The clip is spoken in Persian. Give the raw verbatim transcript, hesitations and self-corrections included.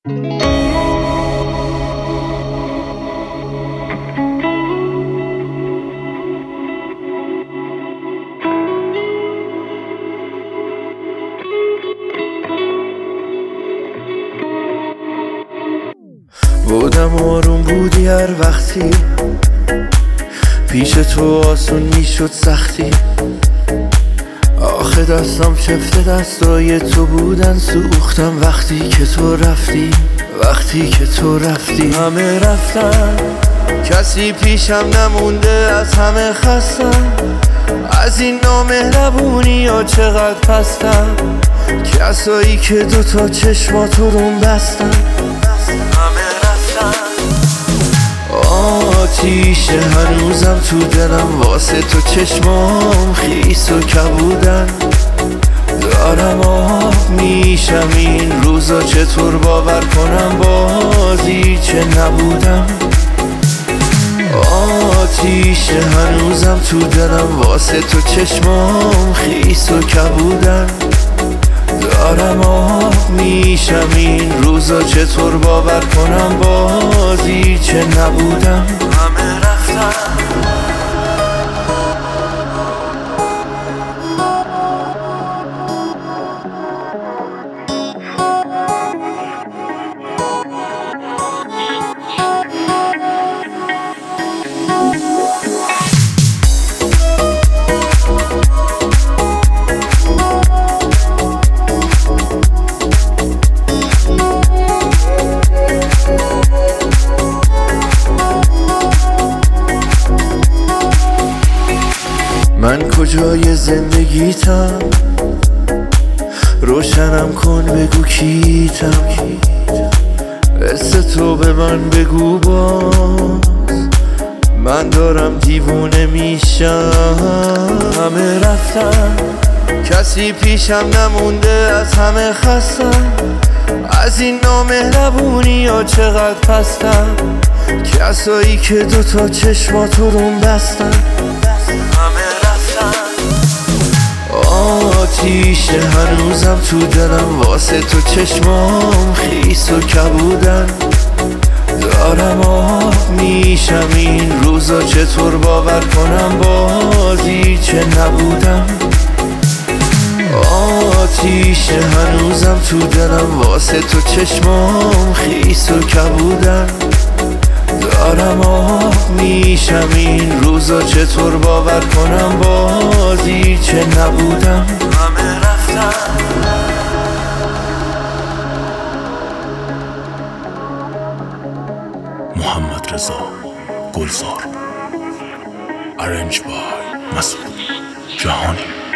بودم آروم بودی هر وقتی پیش تو آسون میشد سختی. آخه دستم شفته دستای تو بودن، سوختم وقتی که تو رفتی. وقتی که تو رفتی همه رفتن، کسی پیشم نمونده، از همه خستم. از این نامهربونی ها چقدر پستم، کسایی که دوتا چشماتو روم بستن. آتیشه هنوزم تو دلم، واسه تو چشمام خیس و کبودن. دارم آب میشم این روزا، چطور باور کنم بازی چه نبودم. آتیشه هنوزم تو دلم، واسه تو چشمام خیس و کبودن. دارم آب میشم این روزا، چطور باور کنم بازی چه نبودم. همه رفتن. من کجای زندگیتم، روشنم کن بگو کیتم. حس تو به من بگو باز، من دارم دیوونه میشم. همه رفتن، کسی پیشم نمونده، از همه خستم. از این نامهربونی ها چقدر پستم، کسایی که دوتا چشماتو روم بستن. آتیشه هنوزم تو دلم، واسه تو چشمام خیس و کبودن. دارم آب میشم این روزا، چطور باور کنم بازی چه نبودم. آتیشه هنوزم تو دلم، واسه تو چشمام خیس و کبودن. دارم آب میشم این روزا، چطور باور کنم بازی چه نبودم. همه رفتن. محمد رضا گلزار، ارنج بای مسعود جهانی.